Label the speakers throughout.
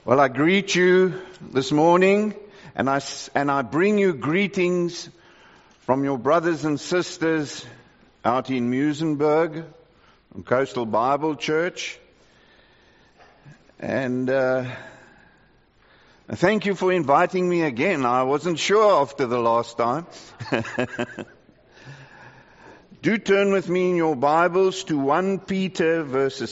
Speaker 1: Well, I greet you this morning, and I bring you greetings from your brothers and sisters out in Muizenberg, from Coastal Bible Church. And thank you for inviting me again. I wasn't sure after the last time. Do turn with me in your Bibles to 1 Peter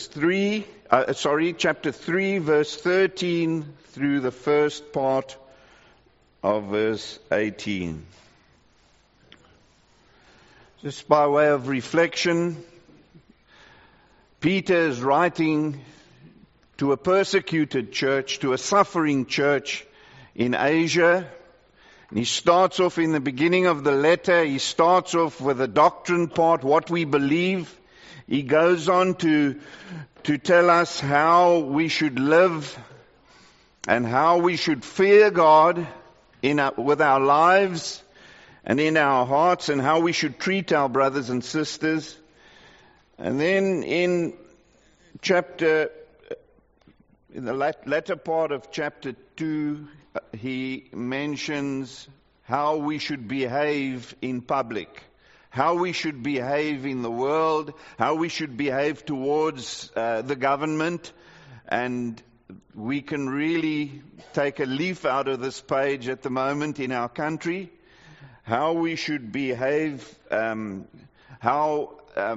Speaker 1: chapter 3, verse 13 through the first part of verse 18. Just by way of reflection, Peter is writing to a persecuted church, to a suffering church in Asia. And he starts off in the beginning of the letter, he starts off with the doctrine part, what we believe. He goes on to tell us how we should live and how we should fear God with our lives and in our hearts, and how we should treat our brothers and sisters. And then in the latter part of chapter 2, he mentions how we should behave in public, how we should behave in the world, how we should behave towards the government. And we can really take a leaf out of this page at the moment in our country, how we should behave, how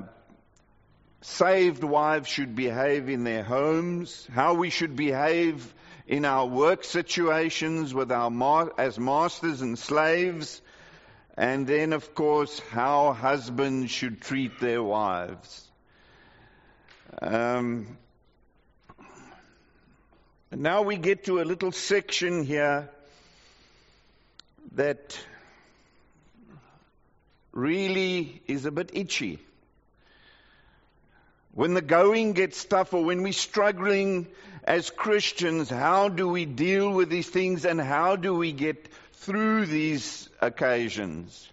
Speaker 1: saved wives should behave in their homes, how we should behave in our work situations with as masters and slaves, and then, of course, how husbands should treat their wives. And now we get to a little section here that really is a bit itchy. When the going gets tough, or when we're struggling as Christians, how do we deal with these things, and how do we get through these occasions?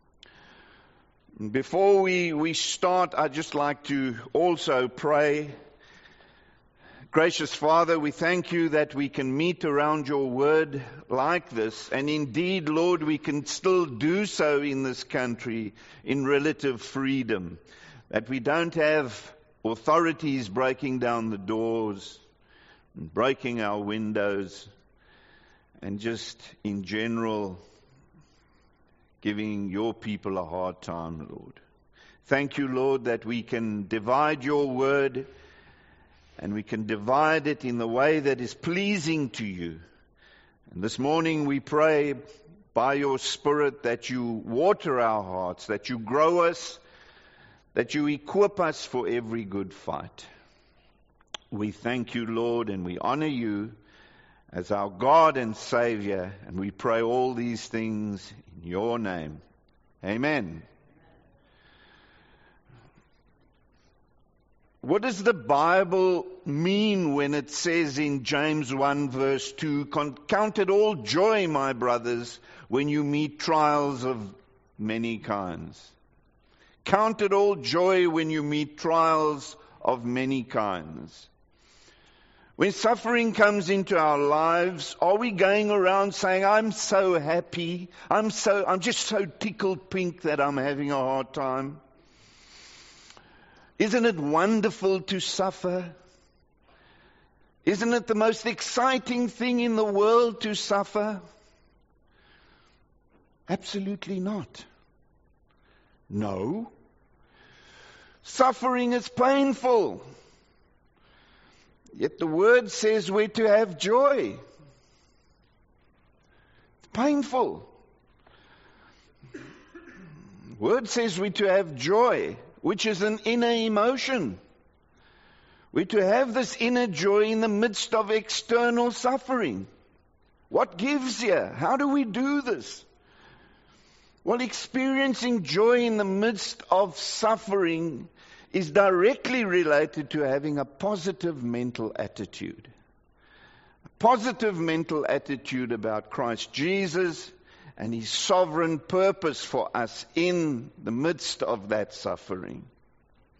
Speaker 1: Before we start, I'd just like to also pray. Gracious Father, we thank you that we can meet around your word like this, and indeed, Lord, we can still do so in this country in relative freedom, that we don't have authorities breaking down the doors and breaking our windows and just in general giving your people a hard time, Lord. Thank you, Lord, that we can divide your word, and we can divide it in the way that is pleasing to you. And this morning we pray by your Spirit that you water our hearts, that you grow us, that you equip us for every good fight. We thank you, Lord, and we honor you as our God and Savior, and we pray all these things in your name. Amen. What does the Bible mean when it says in James 1 verse 2, "Count it all joy, my brothers, when you meet trials of many kinds"? Count it all joy when you meet trials of many kinds. When suffering comes into our lives, are we going around saying, "I'm so happy, I'm just so tickled pink that I'm having a hard time"? Isn't it wonderful to suffer? Isn't it the most exciting thing in the world to suffer? Absolutely not. No. Suffering is painful. Yet the word says we're to have joy. It's painful. The word says we're to have joy, which is an inner emotion. We're to have this inner joy in the midst of external suffering. What gives you? How do we do this? Well, experiencing joy in the midst of suffering is directly related to having a positive mental attitude. A positive mental attitude about Christ Jesus and His sovereign purpose for us in the midst of that suffering.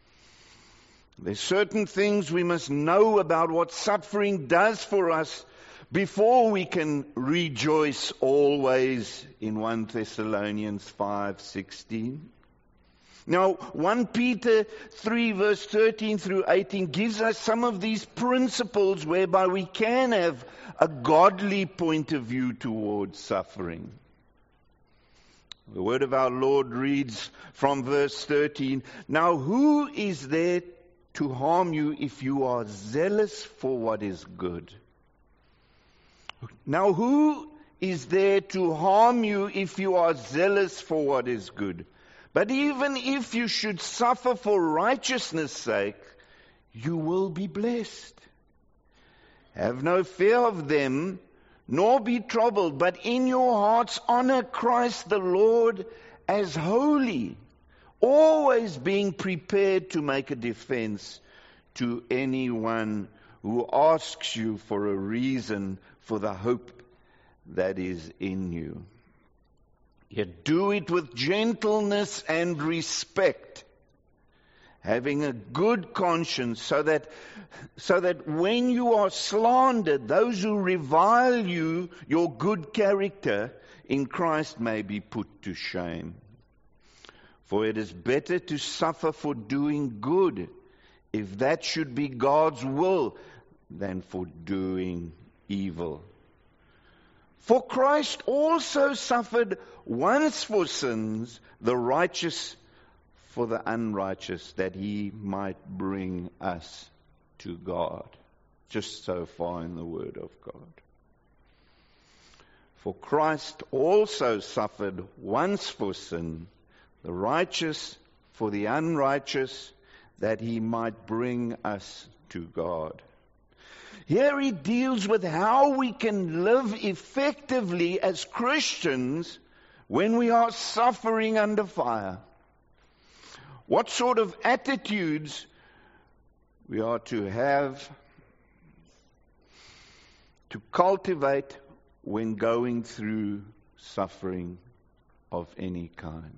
Speaker 1: There's certain things we must know about what suffering does for us before we can rejoice always in 1 Thessalonians 5:16. Now, 1 Peter 3 verse 13 through 18 gives us some of these principles whereby we can have a godly point of view towards suffering. The word of our Lord reads from verse 13, "Now who is there to harm you if you are zealous for what is good?" Now who is there to harm you if you are zealous for what is good? But even if you should suffer for righteousness' sake, you will be blessed. Have no fear of them, nor be troubled, but in your hearts honor Christ the Lord as holy, always being prepared to make a defense to anyone who asks you for a reason for the hope that is in you. Yet do it with gentleness and respect, having a good conscience, so that when you are slandered, those who revile you, your good character in Christ may be put to shame. For it is better to suffer for doing good, if that should be God's will, than for doing evil. For Christ also suffered once for sins, the righteous for the unrighteous, that he might bring us to God. Just so far in the Word of God. For Christ also suffered once for sin, the righteous for the unrighteous, that he might bring us to God. Here he deals with how we can live effectively as Christians when we are suffering under fire. What sort of attitudes we are to have, to cultivate when going through suffering of any kind.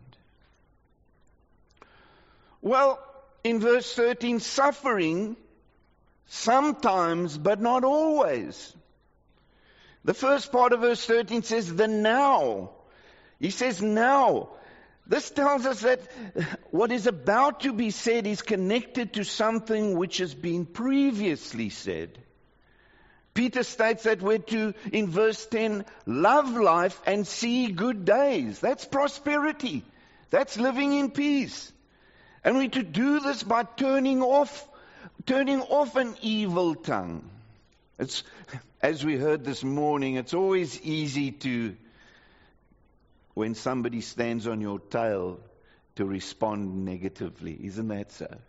Speaker 1: Well, in verse 13, suffering sometimes, but not always. The first part of verse 13 says, the now. He says now. This tells us that what is about to be said is connected to something which has been previously said. Peter states that we're to, in verse 10, love life and see good days. That's prosperity. That's living in peace. And we're to do this by turning off an evil tongue. It's, as we heard this morning, it's always easy to, when somebody stands on your tail, to respond negatively. Isn't that so? It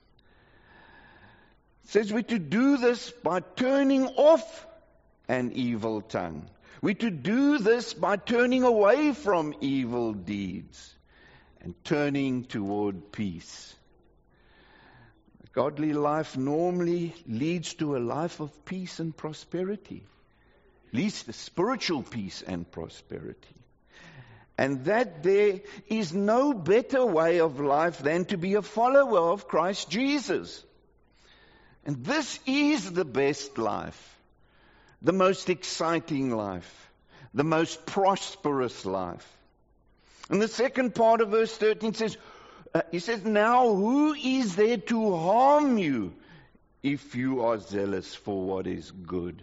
Speaker 1: says we're to do this by turning off an evil tongue. We're to do this by turning away from evil deeds and turning toward peace. A godly life normally leads to a life of peace and prosperity. Leads to spiritual peace and prosperity. And that there is no better way of life than to be a follower of Christ Jesus. And this is the best life, the most exciting life, the most prosperous life. And the second part of verse 13 says, he says, now who is there to harm you if you are zealous for what is good?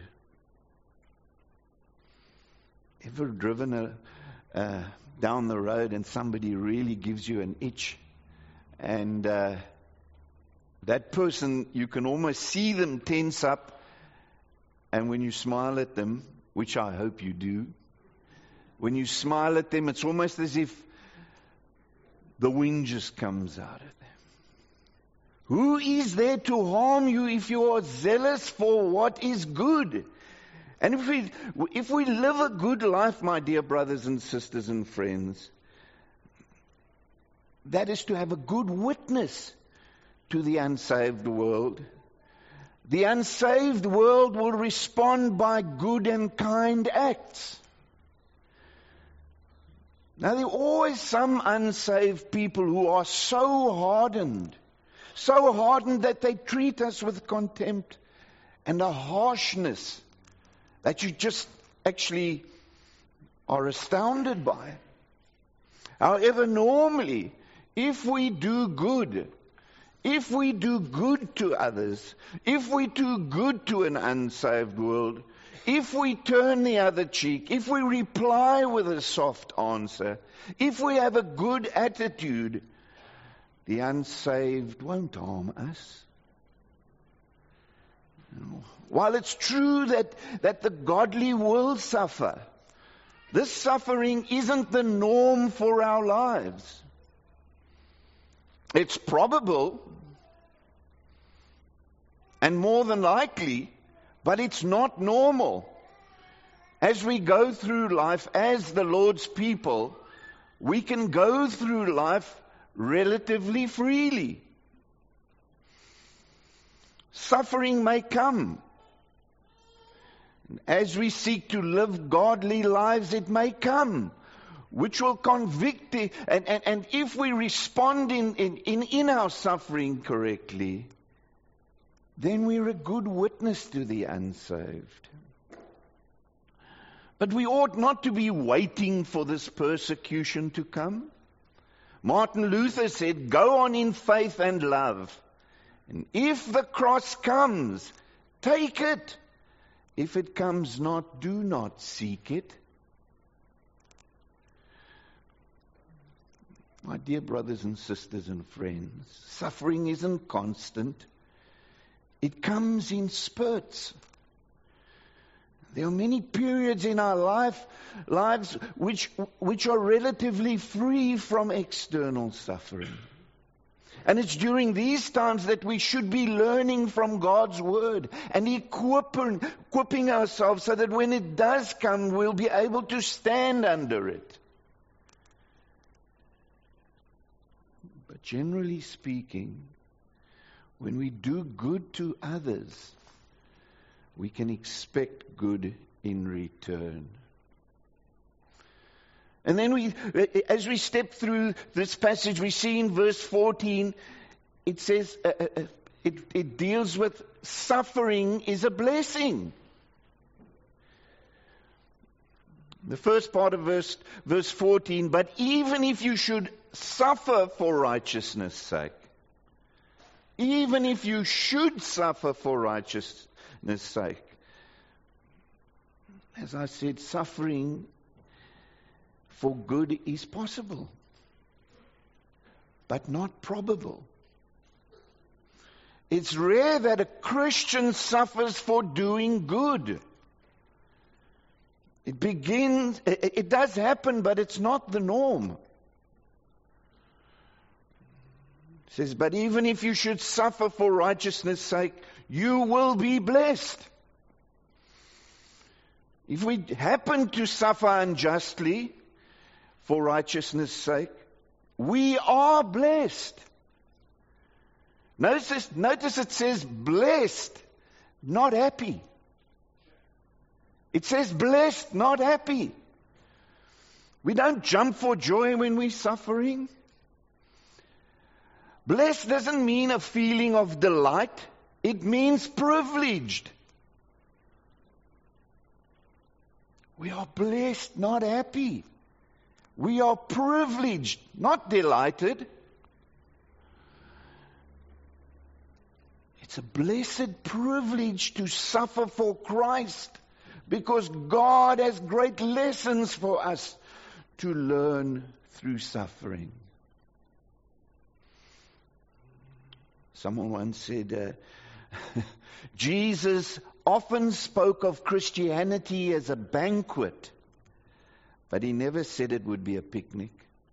Speaker 1: Ever driven down the road and somebody really gives you an itch, and that person, you can almost see them tense up, and when you smile at them, which I hope you do, when you smile at them, it's almost as if the wind just comes out of them. Who is there to harm you if you are zealous for what is good? And if we live a good life, my dear brothers and sisters and friends, that is to have a good witness to the unsaved world. The unsaved world will respond by good and kind acts. Now, there are always some unsaved people who are so hardened that they treat us with contempt and a harshness that you just actually are astounded by. However, normally, if we do good to others, if we do good to an unsaved world, if we turn the other cheek, if we reply with a soft answer, if we have a good attitude, the unsaved won't harm us. While it's true that the godly will suffer, this suffering isn't the norm for our lives. It's probable and more than likely, but it's not normal. As we go through life as the Lord's people, we can go through life relatively freely. Suffering may come. As we seek to live godly lives, it may come, which will convict and if we respond in our suffering correctly, then we're a good witness to the unsaved. But we ought not to be waiting for this persecution to come. Martin Luther said, "Go on in faith and love. And if the cross comes, take it. If it comes not, do not seek it." My dear brothers and sisters and friends, suffering isn't constant. It comes in spurts. There are many periods in our lives which are relatively free from external suffering. And it's during these times that we should be learning from God's Word and equipping ourselves so that when it does come, we'll be able to stand under it. But generally speaking, when we do good to others, we can expect good in return. And then as we step through this passage, we see in verse 14, it says, it deals with suffering is a blessing. The first part of verse 14, but even if you should suffer for righteousness' sake, even if you should suffer for righteousness' sake, as I said, suffering for good is possible, but not probable. It's rare that a Christian suffers for doing good. It does happen, but it's not the norm. It says, but even if you should suffer for righteousness' sake, you will be blessed. If we happen to suffer unjustly for righteousness' sake, we are blessed. Notice it says blessed, not happy. It says blessed, not happy. We don't jump for joy when we're suffering. Blessed doesn't mean a feeling of delight. It means privileged. We are blessed, not happy. We are privileged, not delighted. It's a blessed privilege to suffer for Christ, because God has great lessons for us to learn through suffering. Someone once said, Jesus often spoke of Christianity as a banquet, but he never said it would be a picnic.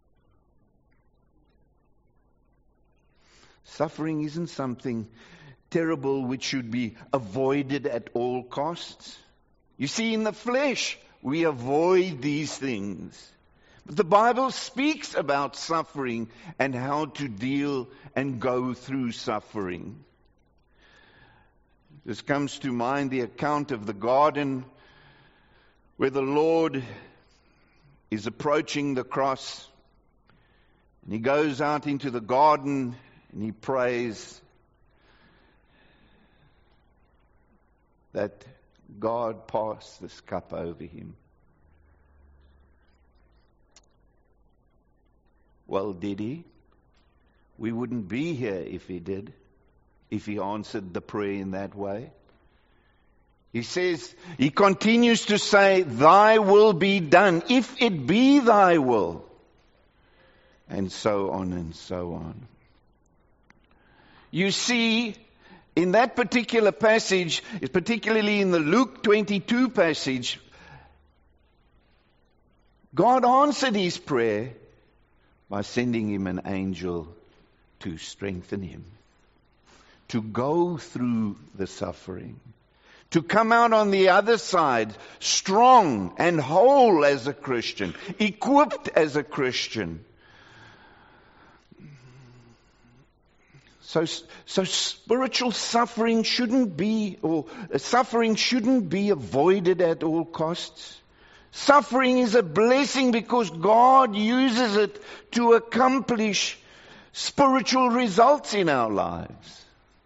Speaker 1: Suffering isn't something terrible which should be avoided at all costs. You see, in the flesh, we avoid these things. But the Bible speaks about suffering and how to deal and go through suffering. This comes to mind the account of the garden where the Lord is approaching the cross. And he goes out into the garden and he prays that God, pass this cup over him. Well, did he? We wouldn't be here if he did, if he answered the prayer in that way. He says, he continues to say, thy will be done, if it be thy will. And so on and so on. You see, in that particular passage, particularly in the Luke 22 passage, God answered his prayer by sending him an angel to strengthen him, to go through the suffering, to come out on the other side strong and whole as a Christian, equipped as a Christian. So spiritual suffering shouldn't be avoided at all costs. Suffering is a blessing because God uses it to accomplish spiritual results in our lives.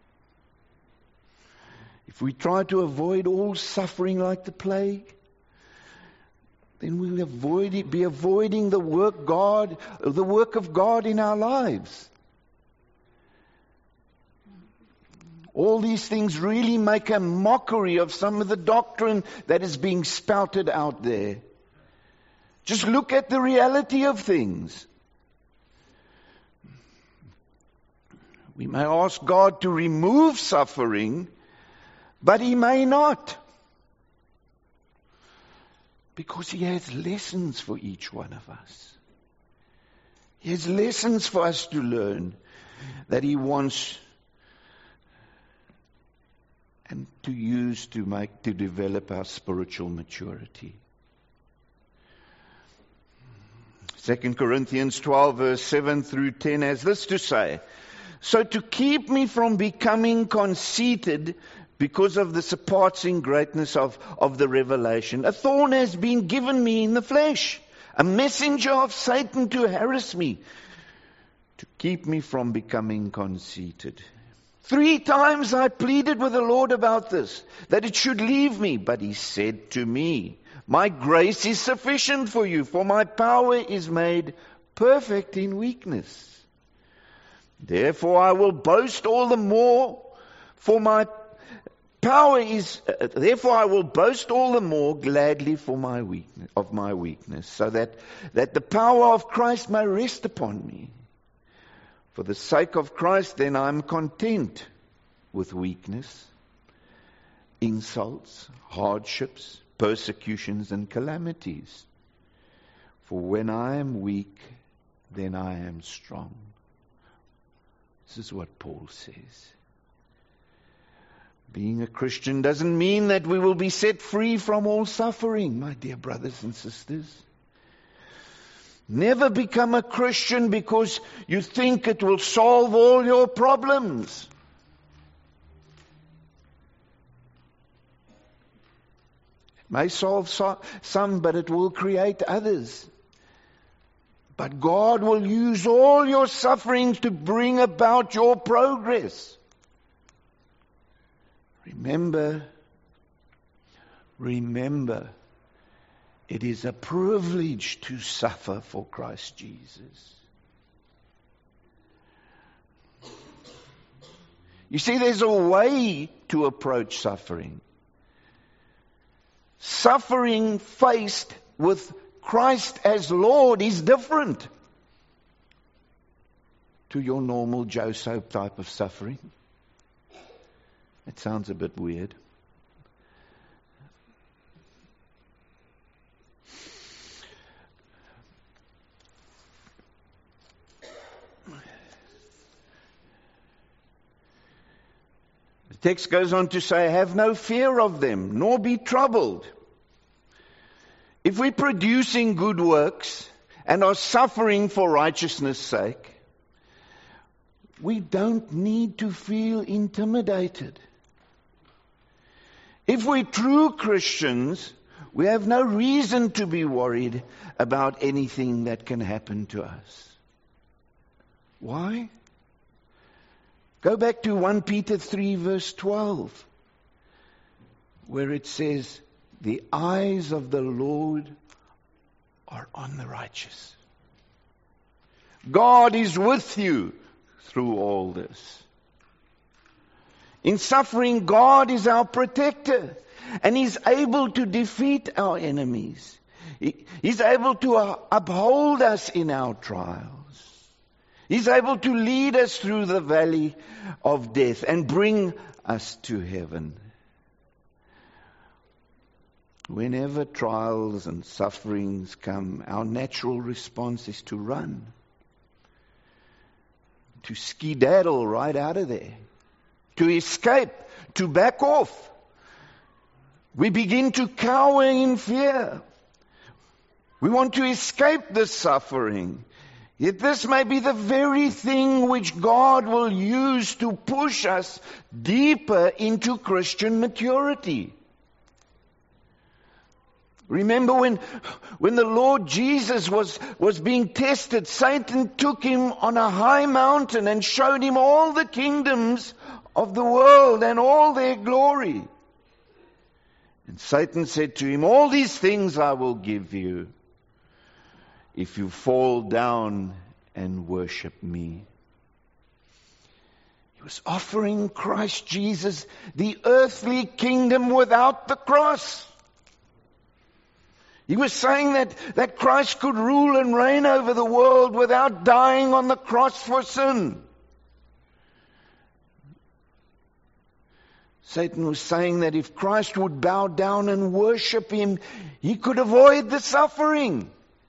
Speaker 1: If we try to avoid all suffering like the plague, then we'll be avoiding the work of God in our lives. All these things really make a mockery of some of the doctrine that is being spouted out there. Just look at the reality of things. We may ask God to remove suffering, but he may not. Because he has lessons for each one of us. He has lessons for us to learn that he wants and to use to develop our spiritual maturity. 2 Corinthians 12 verse 7 through 10 has this to say, so to keep me from becoming conceited because of the surpassing greatness of the revelation, a thorn has been given me in the flesh, a messenger of Satan to harass me, to keep me from becoming conceited. 3 times I pleaded with the Lord about this, that it should leave me. But he said to me, my grace is sufficient for you, for my power is made perfect in weakness. Therefore I will boast all the more, therefore I will boast all the more gladly for my weakness, so that the power of Christ may rest upon me. For the sake of Christ, then, I am content with weakness, insults, hardships, persecutions, and calamities. For when I am weak, then I am strong. This is what Paul says. Being a Christian doesn't mean that we will be set free from all suffering, my dear brothers and sisters. Never become a Christian because you think it will solve all your problems. It may solve some, but it will create others. But God will use all your sufferings to bring about your progress. Remember, it is a privilege to suffer for Christ Jesus. You see, there's a way to approach suffering. Suffering faced with Christ as Lord is different to your normal Joe Soap type of suffering. It sounds a bit weird. The text goes on to say, have no fear of them, nor be troubled. If we're producing good works and are suffering for righteousness' sake, we don't need to feel intimidated. If we're true Christians, we have no reason to be worried about anything that can happen to us. Why? Go back to 1 Peter 3 verse 12. where it says, the eyes of the Lord are on the righteous. God is with you through all this. In suffering, God is our protector, and He's able to defeat our enemies. He's able to uphold us in our trials. He's able to lead us through the valley of death and bring us to heaven. Whenever trials and sufferings come, our natural response is to run, to skedaddle right out of there, to escape, to back off. We begin to cower in fear. We want to escape this suffering. Yet this may be the very thing which God will use to push us deeper into Christian maturity. Remember when the Lord Jesus was being tested, Satan took Him on a high mountain and showed Him all the kingdoms of the world and all their glory. And Satan said to Him, all these things I will give you if you fall down and worship me. He was offering Christ Jesus the earthly kingdom without the cross. He was saying that Christ could rule and reign over the world without dying on the cross for sin. Satan was saying that if Christ would bow down and worship Him, He could avoid the suffering.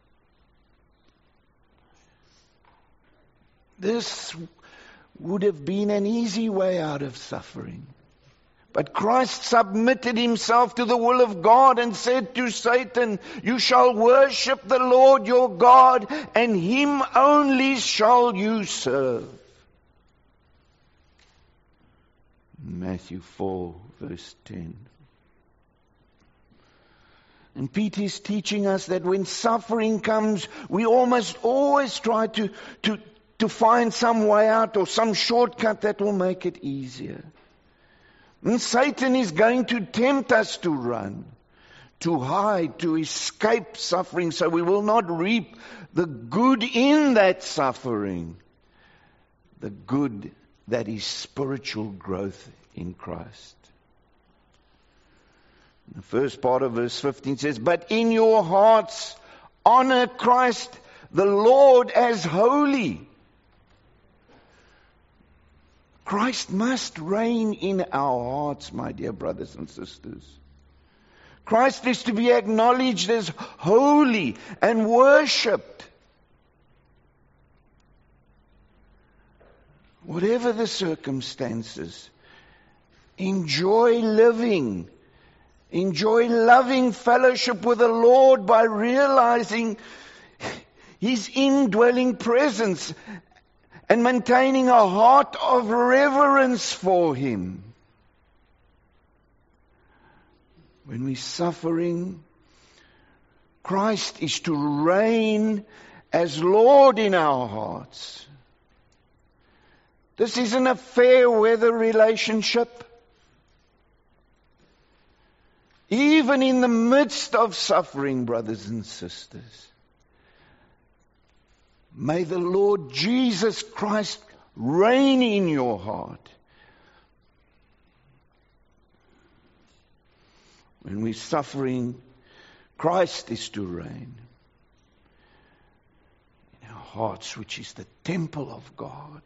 Speaker 1: This would have been an easy way out of suffering. But Christ submitted Himself to the will of God and said to Satan, you shall worship the Lord your God, and Him only shall you serve. Matthew 4, verse 10. And Peter is teaching us that when suffering comes, we almost always try to find some way out or some shortcut that will make it easier. And Satan is going to tempt us to run, to hide, to escape suffering, so we will not reap the good in that suffering, the good that is spiritual growth in Christ. The first part of verse 15 says, but in your hearts honor Christ the Lord as holy. Christ must reign in our hearts, my dear brothers and sisters. Christ is to be acknowledged as holy and worshipped. Whatever the circumstances, enjoy living, enjoy loving fellowship with the Lord by realizing His indwelling presence and maintaining a heart of reverence for Him. When we're suffering, Christ is to reign as Lord in our hearts. This isn't a fair weather relationship. Even in the midst of suffering, brothers and sisters, may the Lord Jesus Christ reign in your heart. When we're suffering, Christ is to reign in our hearts, which is the temple of God.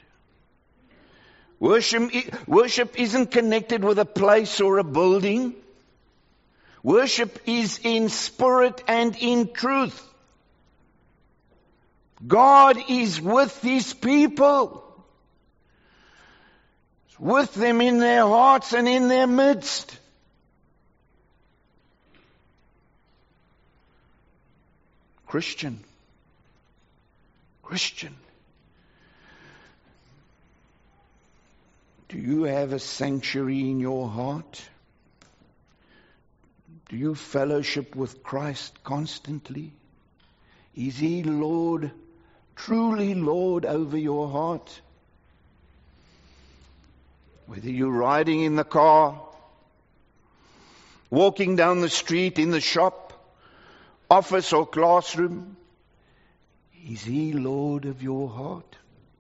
Speaker 1: Worship isn't connected with a place or a building. Worship is in spirit and in truth. God is with His people. He's with them in their hearts and in their midst. Christian. Do you have a sanctuary in your heart? Do you fellowship with Christ constantly? Is He Lord, truly Lord over your heart? Whether you're riding in the car, walking down the street, in the shop, office or classroom? Is He Lord of your heart?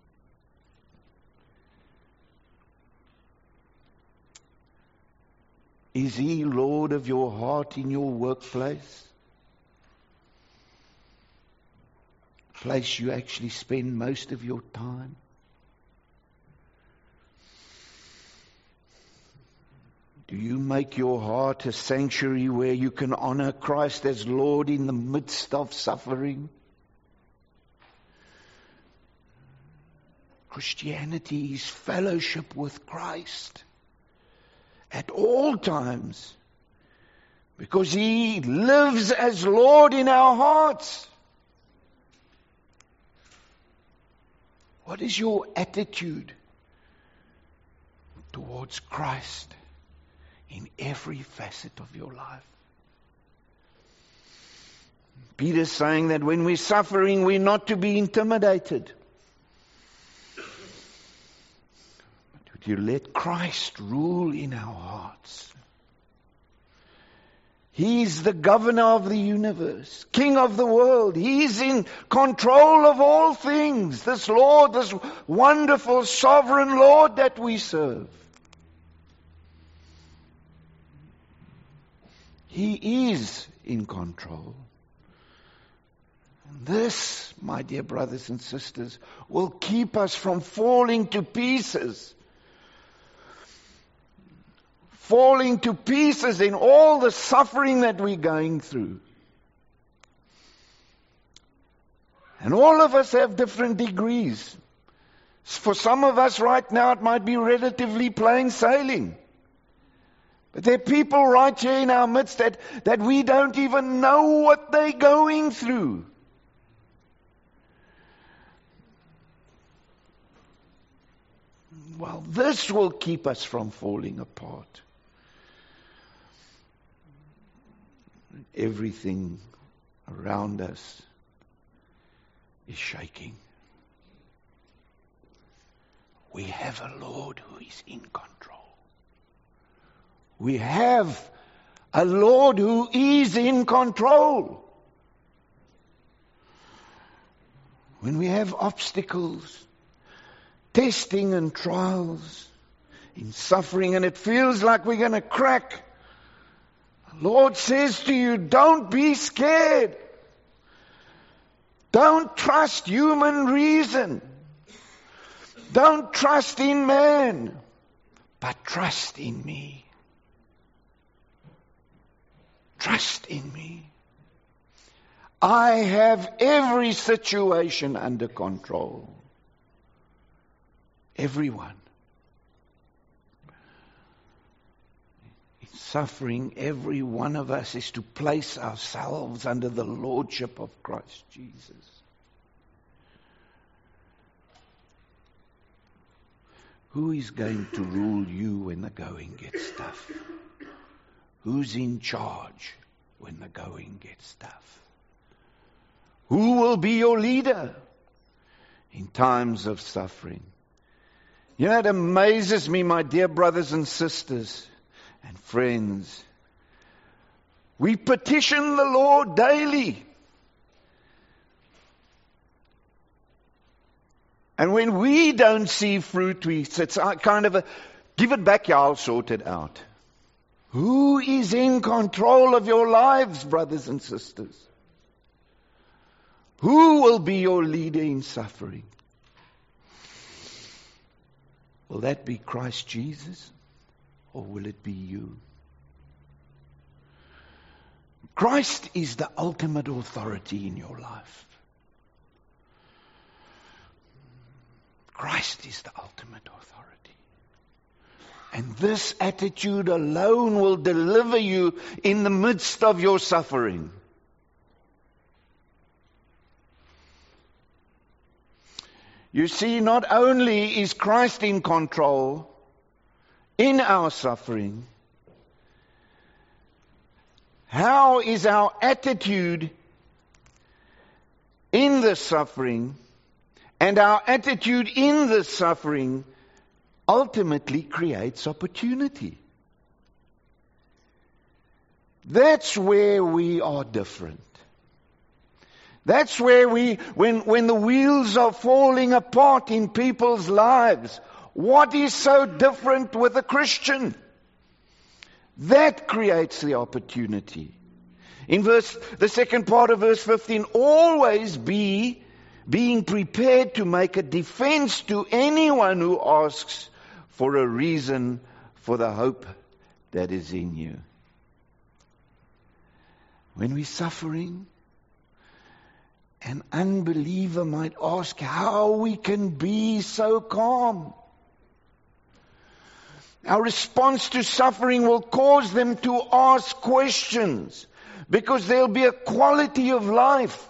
Speaker 1: Is He Lord of your heart in your workplace? Place you actually spend most of your time? Do you make your heart a sanctuary where you can honor Christ as Lord in the midst of suffering? Christianity is fellowship with Christ at all times, because He lives as Lord in our hearts. What is your attitude towards Christ in every facet of your life? Peter's saying that when we're suffering, we're not to be intimidated. But to let Christ rule in our hearts. He's the governor of the universe, king of the world. He's in control of all things. This Lord, this wonderful sovereign Lord that we serve. He is in control. This, my dear brothers and sisters, will keep us from falling to pieces. Falling to pieces in all the suffering that we're going through. And all of us have different degrees. For some of us right now it might be relatively plain sailing. But there are people right here in our midst that we don't even know what they're going through. Well, this will keep us from falling apart. Everything around us is shaking. We have a Lord who is in control. We have a Lord who is in control. When we have obstacles, testing and trials, in suffering, and it feels like we're going to crack, the Lord says to you, don't be scared. Don't trust human reason. Don't trust in man, but trust in me. Trust in me. I have every situation under control. Everyone. In suffering, every one of us is to place ourselves under the lordship of Christ Jesus. Who is going to rule you when the going gets tough? Who's in charge when the going gets tough? Who will be your leader in times of suffering? You know, it amazes me, my dear brothers and sisters and friends. We petition the Lord daily. And when we don't see fruit, it's kind of a, give it back, I'll sort it out. Who is in control of your lives, brothers and sisters? Who will be your leader in suffering? Will that be Christ Jesus, or will it be you? Christ is the ultimate authority in your life. Christ is the ultimate authority. And this attitude alone will deliver you in the midst of your suffering. You see, not only is Christ in control in our suffering, how is our attitude in the suffering, and our attitude in the suffering ultimately creates opportunity. That's where we are different. That's where when the wheels are falling apart in people's lives, what is so different with a Christian? That creates the opportunity. In the second part of verse 15, always being prepared to make a defense to anyone who asks for a reason for the hope that is in you. When we're suffering, an unbeliever might ask how we can be so calm. Our response to suffering will cause them to ask questions, because there'll be a quality of life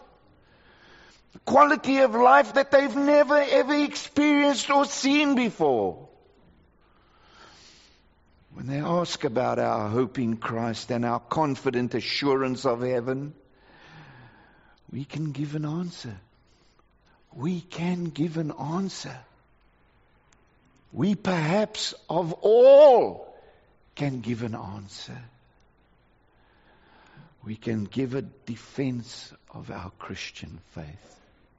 Speaker 1: that they've never ever experienced or seen before. When they ask about our hope in Christ and our confident assurance of heaven, we can give an answer. We can give an answer. We perhaps of all can give an answer. We can give a defense of our Christian faith.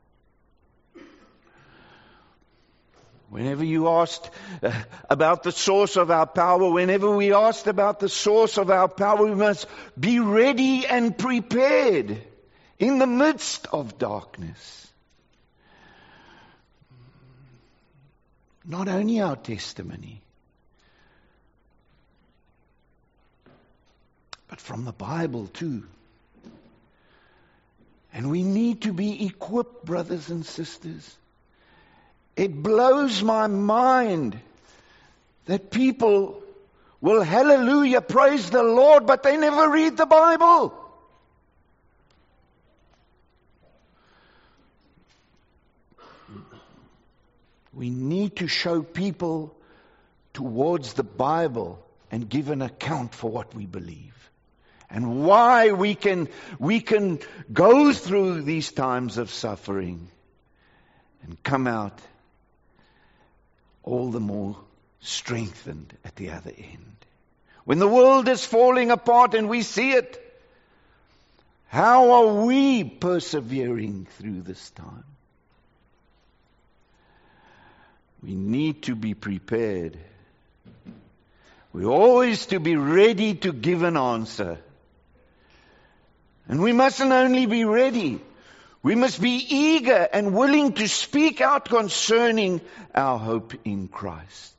Speaker 1: Whenever you asked about the source of our power, whenever we asked about the source of our power, we must be ready and prepared in the midst of darkness. Not only our testimony, but from the Bible too. And we need to be equipped, brothers and sisters. It blows my mind that people will hallelujah, praise the Lord, but they never read the Bible. We need to show people towards the Bible and give an account for what we believe and why we can go through these times of suffering and come out all the more strengthened at the other end. When the world is falling apart and we see it, how are we persevering through this time? We need to be prepared. We always to be ready to give an answer. And we mustn't only be ready, we must be eager and willing to speak out concerning our hope in Christ.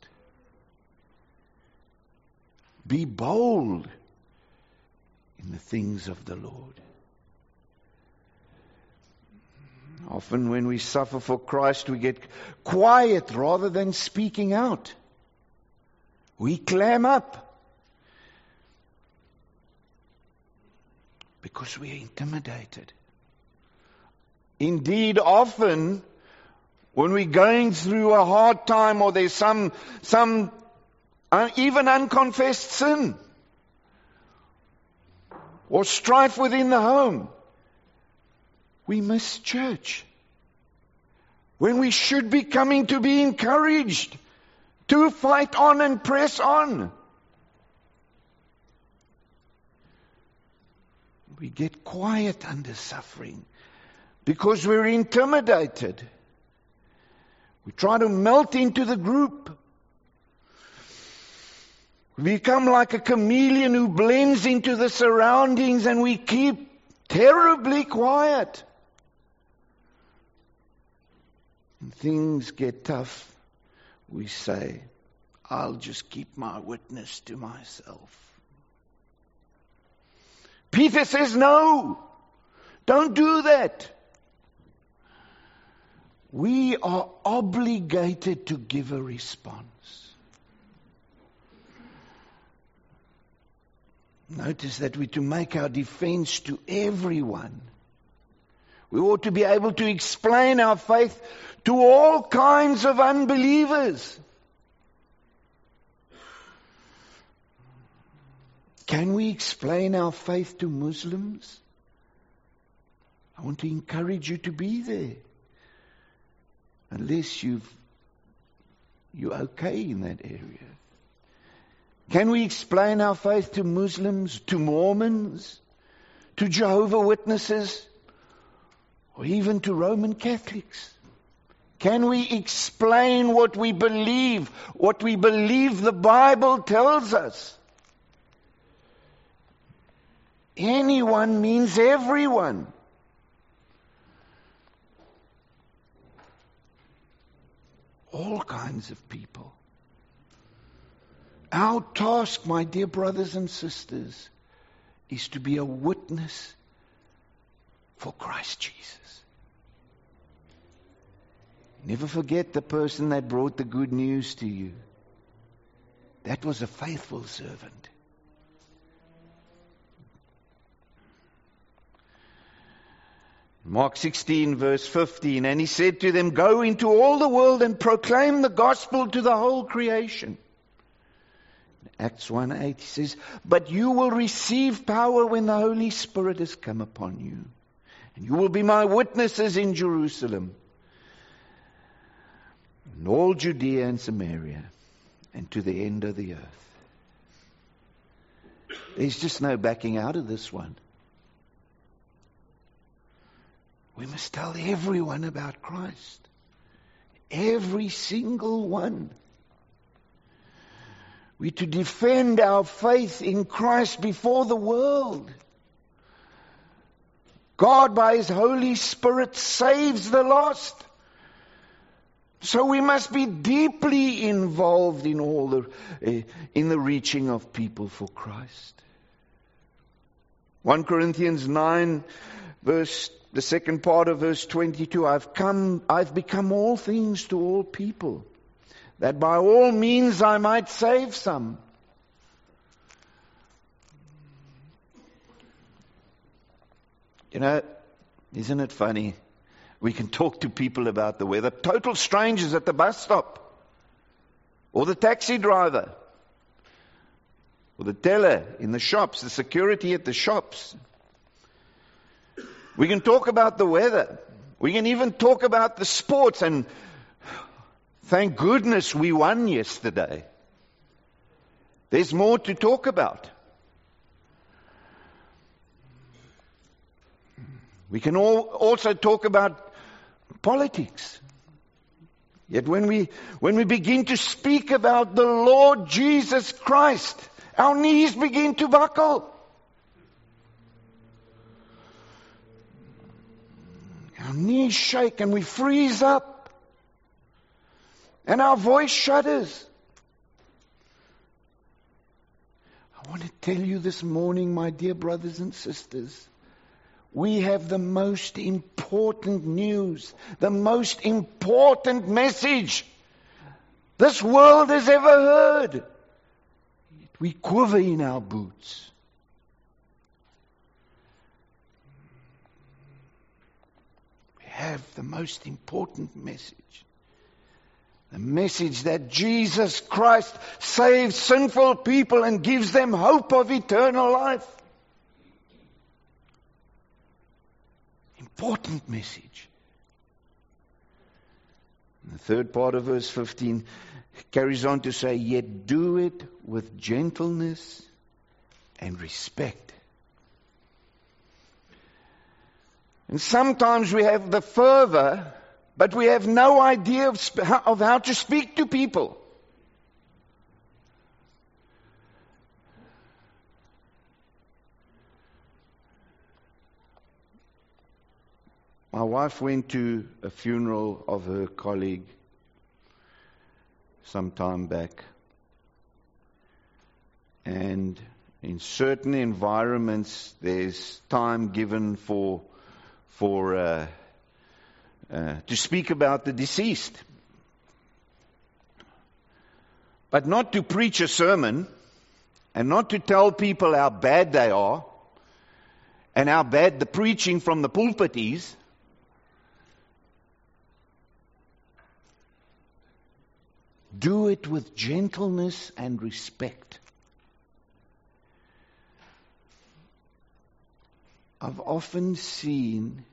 Speaker 1: Be bold in the things of the Lord. Often when we suffer for Christ, we get quiet rather than speaking out. We clam up because we are intimidated. Indeed, often when we're going through a hard time or there's some even unconfessed sin or strife within the home, we miss church. When we should be coming to be encouraged to fight on and press on. We get quiet under suffering because we're intimidated. We try to melt into the group. We become like a chameleon who blends into the surroundings, and we keep terribly quiet. When things get tough, we say, I'll just keep my witness to myself. Peter says, no, don't do that. We are obligated to give a response. Notice that we're to make our defense to everyone. We ought to be able to explain our faith to all kinds of unbelievers. Can we explain our faith to Muslims? I want to encourage you to be there. Unless you're okay in that area. Can we explain our faith to Muslims, to Mormons, to Jehovah's Witnesses, or even to Roman Catholics? Can we explain what we believe the Bible tells us? Anyone means everyone. All kinds of people. Our task, my dear brothers and sisters, is to be a witness for Christ Jesus. Never forget the person that brought the good news to you. That was a faithful servant. Mark 16 verse 15, and he said to them, "Go into all the world and proclaim the gospel to the whole creation." Acts 1:8 he says, "But you will receive power when the Holy Spirit has come upon you. And you will be my witnesses in Jerusalem, in all Judea and Samaria, and to the end of the earth." There's just no backing out of this one. We must tell everyone about Christ. Every single one. We're to defend our faith in Christ before the world. God, by His Holy Spirit, saves the lost. So we must be deeply involved in in the reaching of people for Christ. 1 Corinthians 9, the second part of verse 22, I've become all things to all people, that by all means I might save some. You know, isn't it funny? We can talk to people about the weather, total strangers at the bus stop, or the taxi driver, or the teller in the shops, the security at the shops. We can talk about the weather. We can even talk about the sports, and thank goodness we won yesterday. There's more to talk about. We can also talk about politics. Yet when we begin to speak about the Lord Jesus Christ, our knees begin to buckle. Our knees shake and we freeze up. And our voice shudders. I want to tell you this morning, my dear brothers and sisters, we have the most important news, the most important message this world has ever heard. We quiver in our boots. We have the most important message. The message that Jesus Christ saves sinful people and gives them hope of eternal life. Important message. And the third part of verse 15 carries on to say, yet do it with gentleness and respect. And sometimes we have the fervor, but we have no idea of how to speak to people. My wife went to a funeral of her colleague some time back. And in certain environments, there's time given to speak about the deceased. But not to preach a sermon, and not to tell people how bad they are, and how bad the preaching from the pulpit is. Do it with gentleness and respect. I've often seen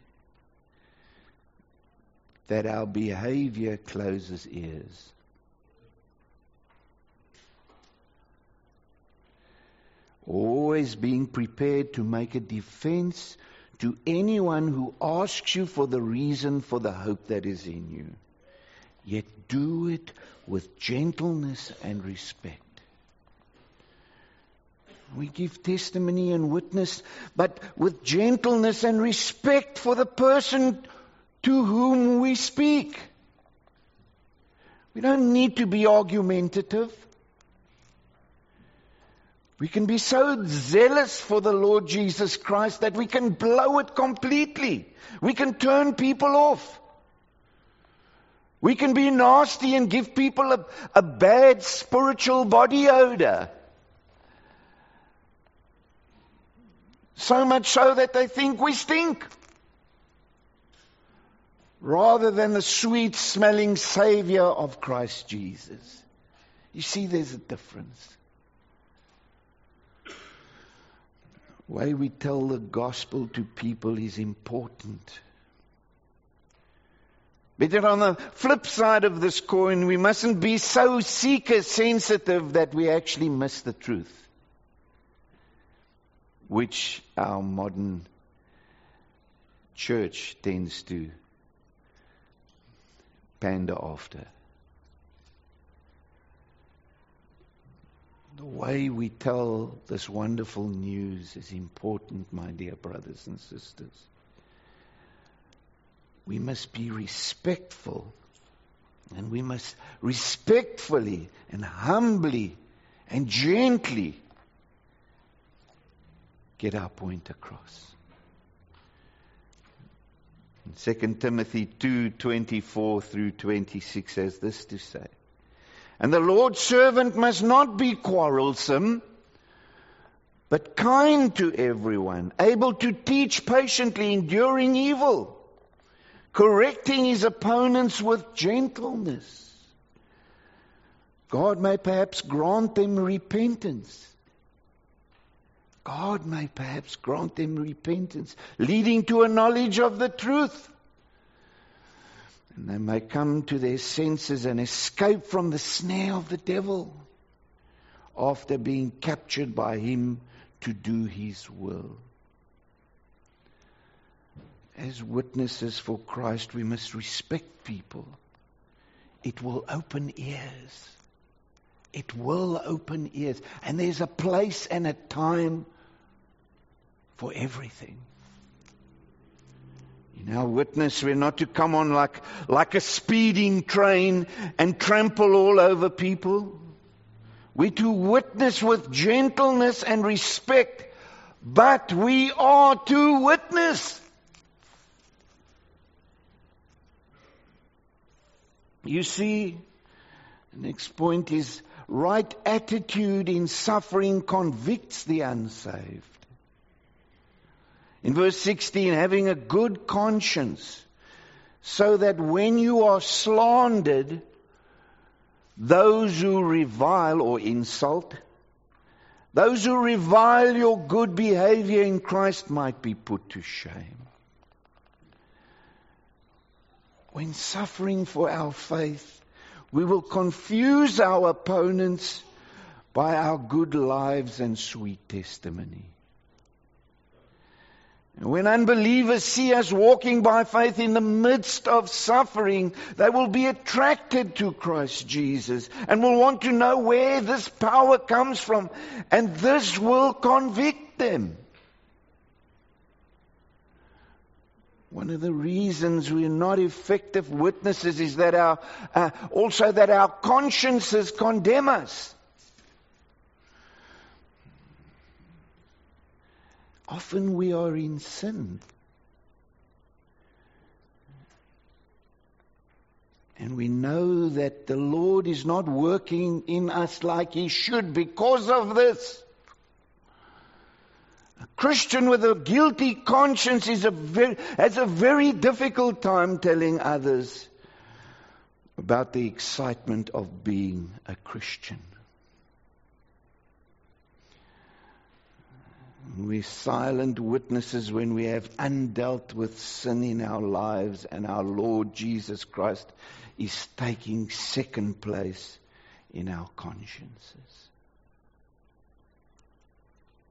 Speaker 1: that our behavior closes ears. always being prepared to make a defense to anyone who asks you for the reason for the hope that is in you. Yet do it with gentleness and respect. We give testimony and witness, but with gentleness and respect for the person to whom we speak. We don't need to be argumentative. We can be so zealous for the Lord Jesus Christ that we can blow it completely. We can turn people off. We can be nasty and give people a bad spiritual body odor. So much so that they think we stink. Rather than the sweet-smelling Savior of Christ Jesus. You see, there's a difference. The way we tell the gospel to people is important. But then on the flip side of this coin, we mustn't be so seeker-sensitive that we actually miss the truth, which our modern church tends to pander after. The way we tell this wonderful news is important, my dear brothers and sisters. We must be respectful, and we must respectfully and humbly and gently get our point across. In 2 Timothy 2:24 through 26 says this to say, "And the Lord's servant must not be quarrelsome, but kind to everyone, able to teach patiently, enduring evil, correcting his opponents with gentleness. God may perhaps grant them repentance. God may perhaps grant them repentance, leading to a knowledge of the truth. And they may come to their senses and escape from the snare of the devil after being captured by him to do his will." As witnesses for Christ, we must respect people. It will open ears. It will open ears. And there's a place and a time for everything. In our witness, we're not to come on like a speeding train and trample all over people. We're to witness with gentleness and respect, but we are to witness. You see, the next point is right attitude in suffering convicts the unsaved. In verse 16, having a good conscience, so that when you are slandered, those who revile or insult, those who revile your good behavior in Christ might be put to shame. When suffering for our faith, we will confuse our opponents by our good lives and sweet testimony. And when unbelievers see us walking by faith in the midst of suffering, they will be attracted to Christ Jesus and will want to know where this power comes from, and this will convict them. One of the reasons we are not effective witnesses is that our consciences condemn us. Often we are in sin. And we know that the Lord is not working in us like He should because of this. A Christian with a guilty conscience has a very difficult time telling others about the excitement of being a Christian. We're silent witnesses when we have undealt with sin in our lives, and our Lord Jesus Christ is taking second place in our consciences.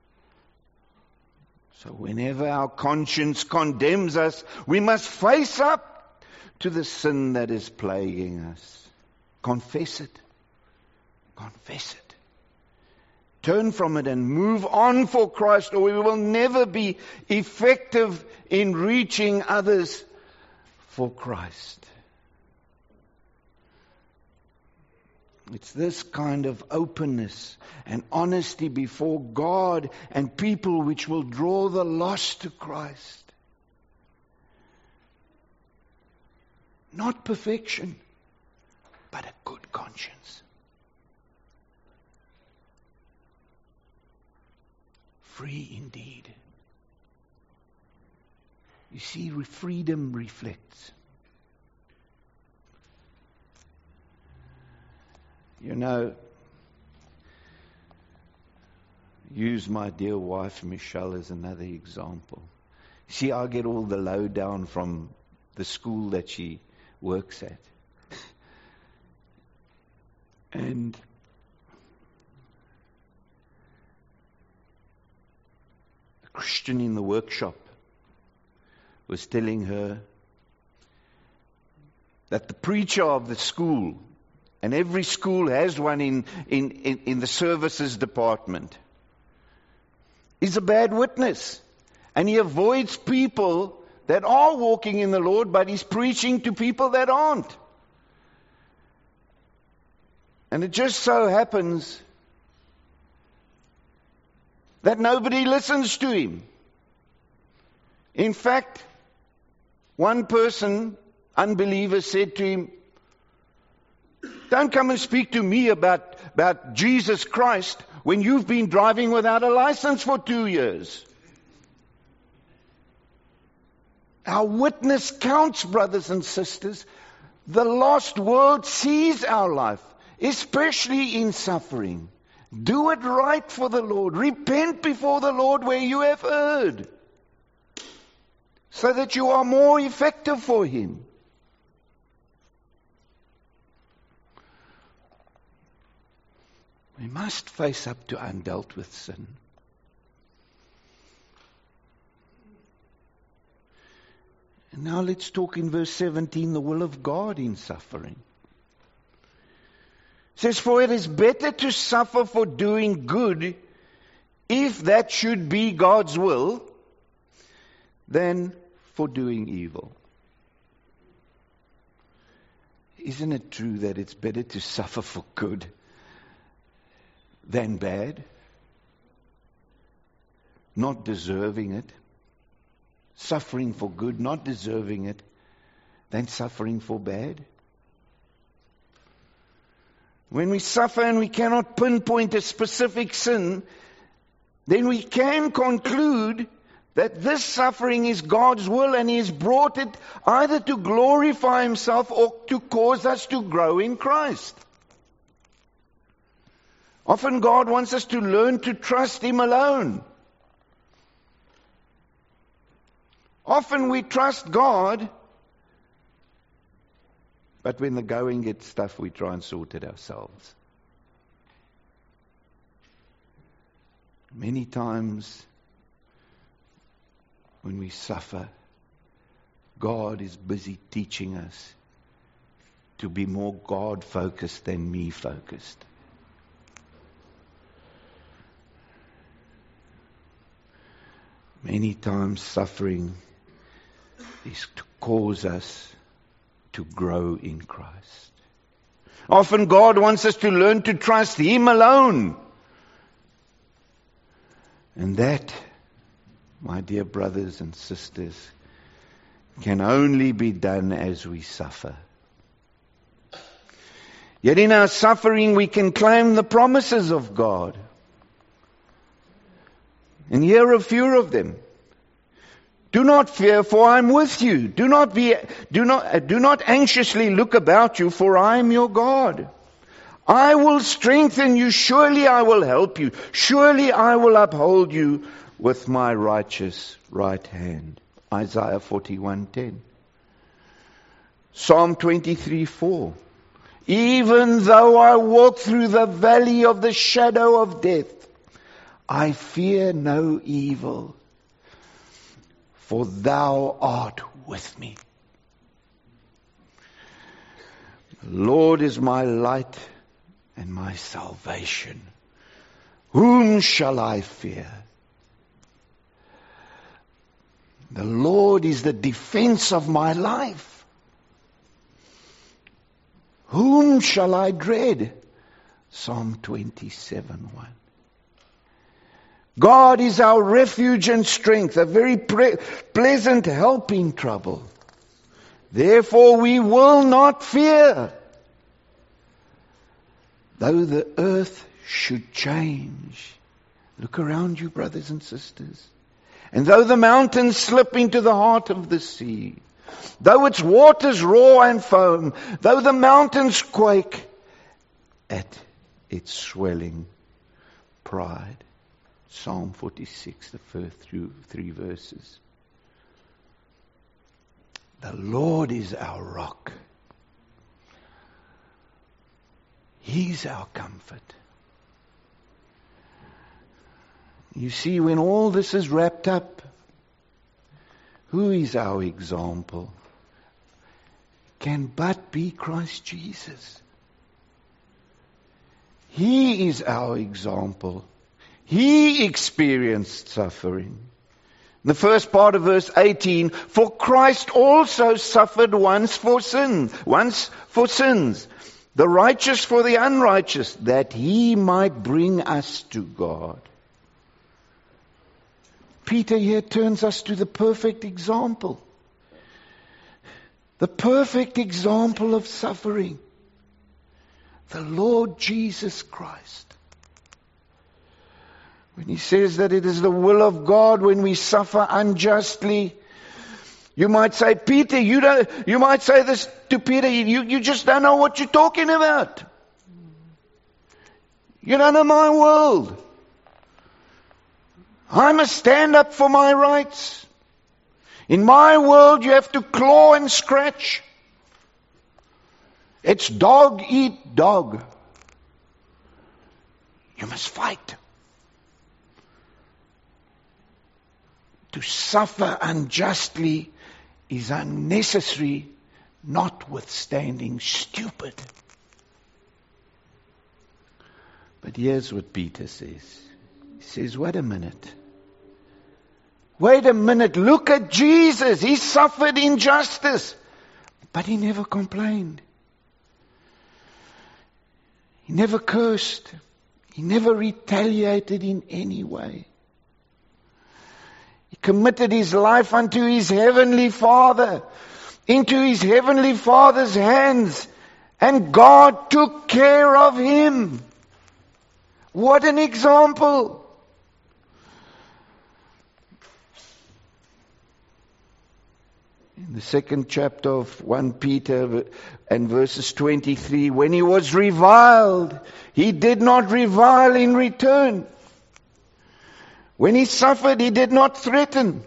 Speaker 1: So whenever our conscience condemns us, we must face up to the sin that is plaguing us. Confess it. Confess it. Turn from it and move on for Christ, or we will never be effective in reaching others for Christ. It's this kind of openness and honesty before God and people which will draw the lost to Christ. Not perfection, but a good conscience. Free indeed. You see, freedom reflects. You know, use my dear wife Michelle as another example. See, I get all the lowdown from the school that she works at. And a Christian in the workshop was telling her that the preacher of the school, and every school has one in the services department, is a bad witness. And he avoids people that are walking in the Lord, but he's preaching to people that aren't. And it just so happens that nobody listens to him. In fact, one person, unbeliever, said to him, "Don't come and speak to me about Jesus Christ when you've been driving without a license for 2 years." Our witness counts, brothers and sisters. The lost world sees our life, especially in suffering. Do it right for the Lord. Repent before the Lord where you have erred, so that you are more effective for Him. We must face up to undealt with sin. And now let's talk in verse 17, the will of God in suffering. It says, "For it is better to suffer for doing good, if that should be God's will, than for doing evil." Isn't it true that it's better to suffer for good than bad? Not deserving it. Suffering for good, not deserving it, than suffering for bad. When we suffer and we cannot pinpoint a specific sin, then we can conclude that this suffering is God's will, and He has brought it either to glorify Himself or to cause us to grow in Christ. Often God wants us to learn to trust Him alone. Often we trust God, but when the going gets tough, we try and sort it ourselves. Many times when we suffer, God is busy teaching us to be more God-focused than me-focused. Many times suffering is to cause us to grow in Christ. Often God wants us to learn to trust Him alone. And that, my dear brothers and sisters, can only be done as we suffer. Yet in our suffering we can claim the promises of God. And here are a few of them. "Do not fear, for I am with you. Do not anxiously look about you, for I am your God. I will strengthen you. Surely I will help you. Surely I will uphold you with my righteous right hand." Isaiah 41:10. Psalm 23:4. "Even though I walk through the valley of the shadow of death, I fear no evil, for thou art with me. The Lord is my light and my salvation. Whom shall I fear? The Lord is the defense of my life. Whom shall I dread? Psalm 27:1. God is our refuge and strength, a very pleasant help in trouble. Therefore we will not fear. Though the earth should change. Look around you, brothers and sisters. And though the mountains slip into the heart of the sea, though its waters roar and foam, though the mountains quake at its swelling pride. Psalm 46, the first 3 verses. The Lord is our rock. He's our comfort. You see, when all this is wrapped up, who is our example? Can but be Christ Jesus. He is our example. He experienced suffering. In the first part of verse 18, for Christ also suffered once for sins, the righteous for the unrighteous, that he might bring us to God. Peter here turns us to the perfect example. The perfect example of suffering. The Lord Jesus Christ. When he says that it is the will of God when we suffer unjustly, you might say, Peter, you might say this to Peter, you just don't know what you're talking about. You don't know my world. I must stand up for my rights. In my world, you have to claw and scratch. It's dog eat dog. You must fight. To suffer unjustly is unnecessary, notwithstanding stupid. But here's what Peter says. He says, wait a minute. Wait a minute. Look at Jesus. He suffered injustice. But he never complained. He never cursed. He never retaliated in any way. He committed his life unto his heavenly Father, into his heavenly Father's hands, and God took care of him. What an example! In the second chapter of 1 Peter and verses 23, when he was reviled, he did not revile in return. When he suffered, he did not threaten,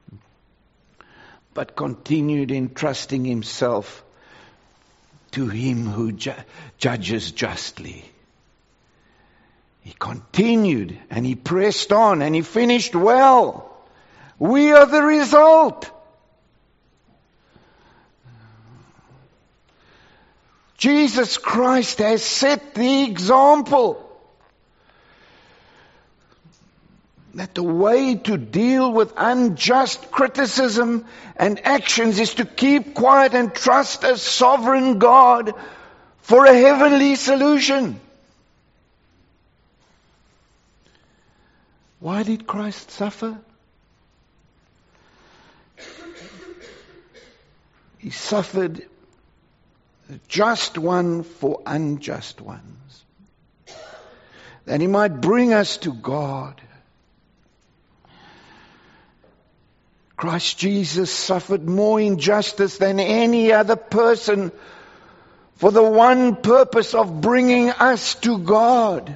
Speaker 1: but continued entrusting himself to him who judges justly. He continued and he pressed on and he finished well. We are the result. Jesus Christ has set the example. That the way to deal with unjust criticism and actions is to keep quiet and trust a sovereign God for a heavenly solution. Why did Christ suffer? He suffered the just one for unjust ones, that he might bring us to God. Christ Jesus suffered more injustice than any other person for the one purpose of bringing us to God.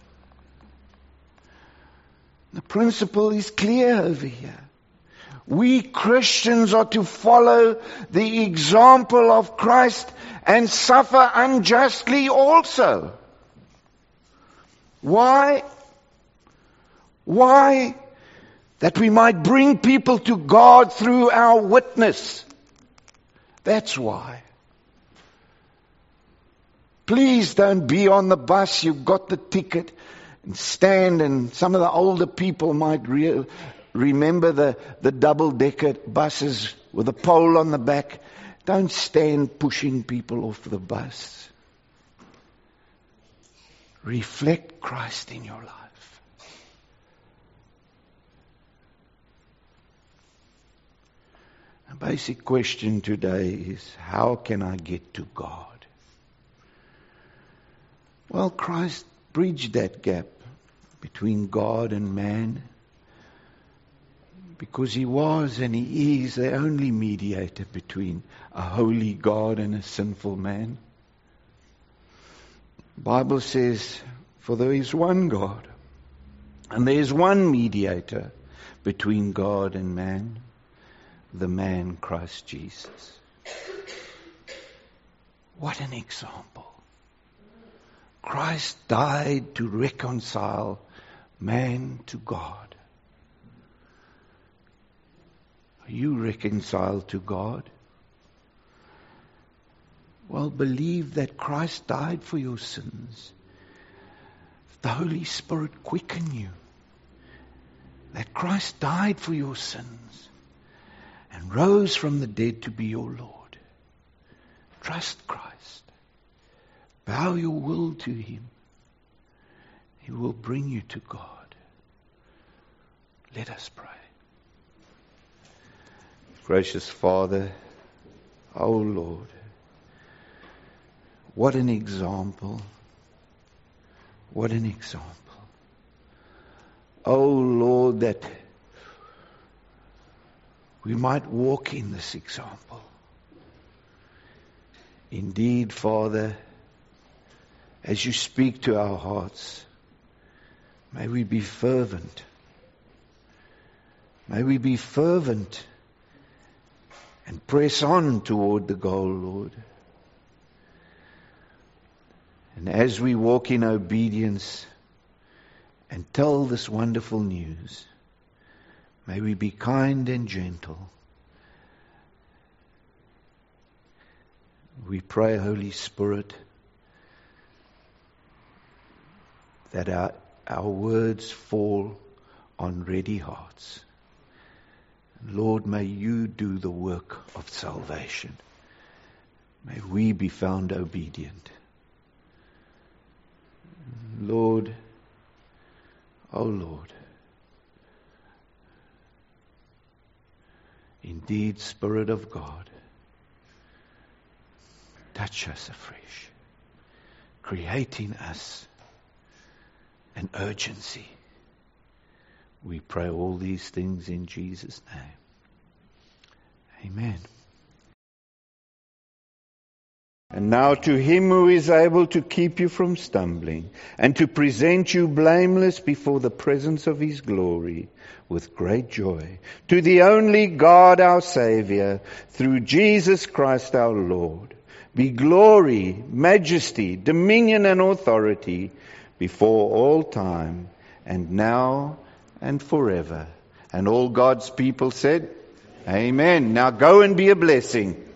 Speaker 1: The principle is clear over here. We Christians are to follow the example of Christ and suffer unjustly also. Why? Why? that we might bring people to God through our witness. That's why. Please don't be on the bus, you've got the ticket, and stand, and some of the older people might remember the double-decker buses with a pole on the back. Don't stand pushing people off the bus. Reflect Christ in your life. A basic question today is, how can I get to God? Well, Christ bridged that gap between God and man, because He was and He is the only mediator between a holy God and a sinful man. The Bible says, for there is one God, and there is one mediator between God and man, the man Christ Jesus. What an example. Christ died to reconcile man to God. Are you reconciled to God? Well, believe that Christ died for your sins. The Holy Spirit quicken you. That Christ died for your sins and rose from the dead to be your Lord. Trust Christ. Bow your will to Him. He will bring you to God. Let us pray. Gracious Father, O Lord, what an example. What an example. O Lord, that we might walk in this example. Indeed, Father, as you speak to our hearts, may we be fervent. May we be fervent and press on toward the goal, Lord. And as we walk in obedience and tell this wonderful news, may we be kind and gentle. We pray, Holy Spirit, that our words fall on ready hearts. Lord, may you do the work of salvation. May we be found obedient. Lord, oh Lord, indeed, Spirit of God, touch us afresh, creating us an urgency. We pray all these things in Jesus' name. Amen. And now to Him who is able to keep you from stumbling and to present you blameless before the presence of His glory with great joy, to the only God our Saviour, through Jesus Christ our Lord, be glory, majesty, dominion and authority before all time and now and forever. And all God's people said, Amen. Now go and be a blessing.